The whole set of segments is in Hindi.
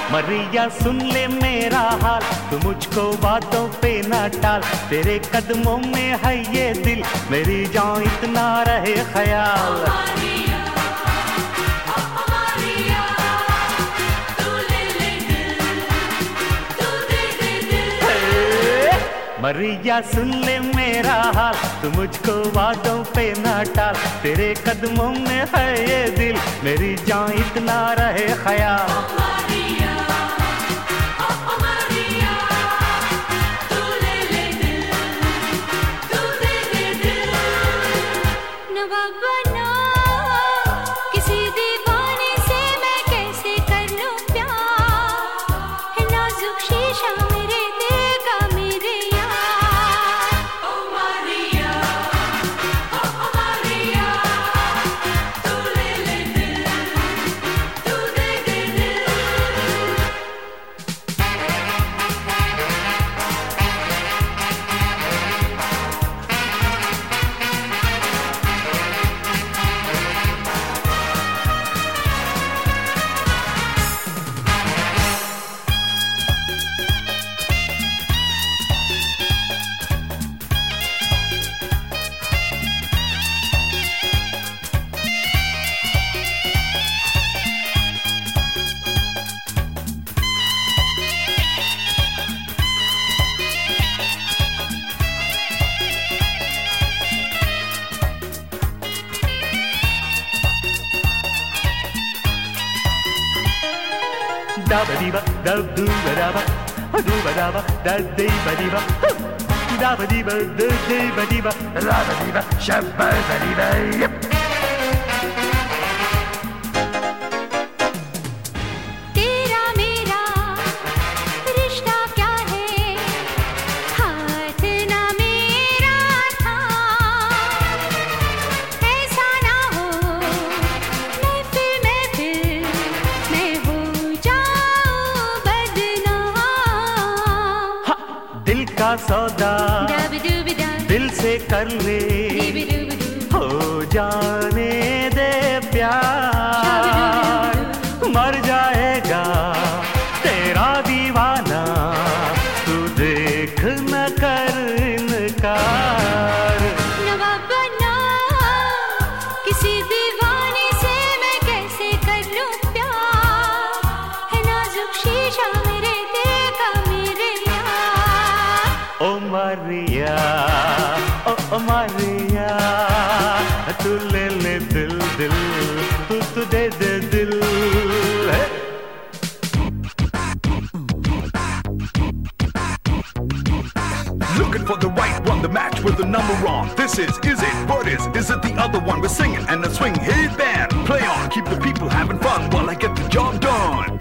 मरिया सुन ले मेरा हाल, तू मुझको बातों पे ना टाल। तेरे कदमों में है ये दिल, मेरी जान इतना रहे ख्याल। मरिया सुन ले मेरा हाल, तू मुझको बातों पे ना टाल। तेरे कदमों में है ये दिल, मेरी जान इतना रहे ख्याल। Da-ba-dee-ba, da-doo-ba-da-ba, doo-ba-da-ba, da-dee-ba-dee-ba, da-ba-dee-ba, da-dee-ba-dee-ba, da-ba-dee-ba, shabba-da-dee-ba, yep. का सौदा दिल से कर ले, हो जाने दे प्यार। मर जाएगा तेरा दीवाना, तू देख न कर इनकार। नवाबना किसी दीवाने से मैं कैसे कर लूं प्यार, है नाजुक शीशा मेरे दिल का मेरे यार। ओ मारिया, ओ मारिया, तू ले ले दिल दिल, तू दे दे दिल। Looking for the right one, the match with the number on. This is it, what is it the other one? We're singing and a swing, hey band, play on, keep the people having fun while I get the job done.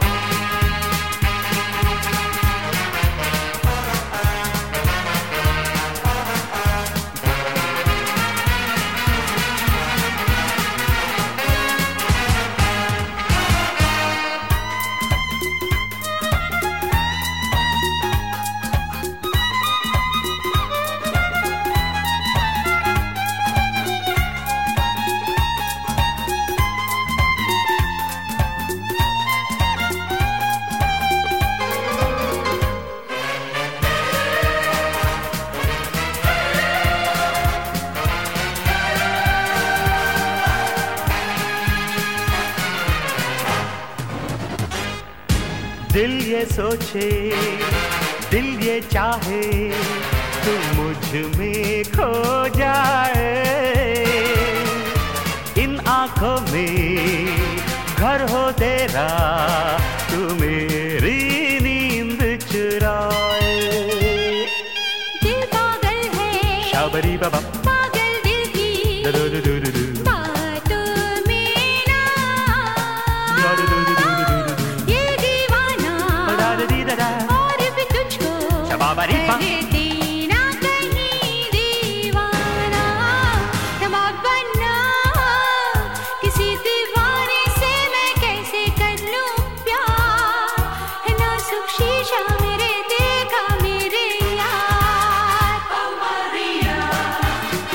दिल ये सोचे, दिल ये चाहे, तू मुझ में खो जाए। इन आंखों में घर हो तेरा, तू मेरी नींद चुराए। दिल पागल है, शाबरी बाबा, पागल दिल की बातों में ना, ये दीवाना और भी तुझको कहे देना कहीं दीवाना। नवाब बनना किसी दीवाने से मैं कैसे कर लूं प्यार, है नाजुक शीशा मेरे दिल का मेरे यार। ओ मारिया,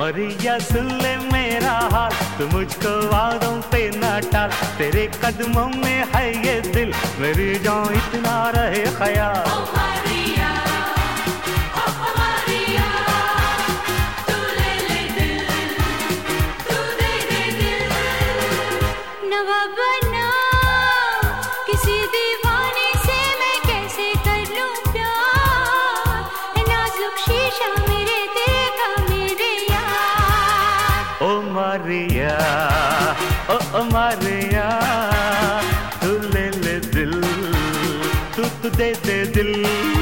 मरिया सुन ले मेरा हाल, तू मुझको वादों पे न टाल, तेरे कदमों में है ये दिल, मेरी जान इतना रहे ख्याल। ओ मारिया, तू ले ले दिल, तू दे दे दिल। नवाब बना किसी दीवाने से मैं कैसे कर लूं प्यार, नाजुक शीशा मेरे दिल का मेरे यार। ओ मारिया, ओ मारिया, तू ले ले दिल, तू दे दे दिल।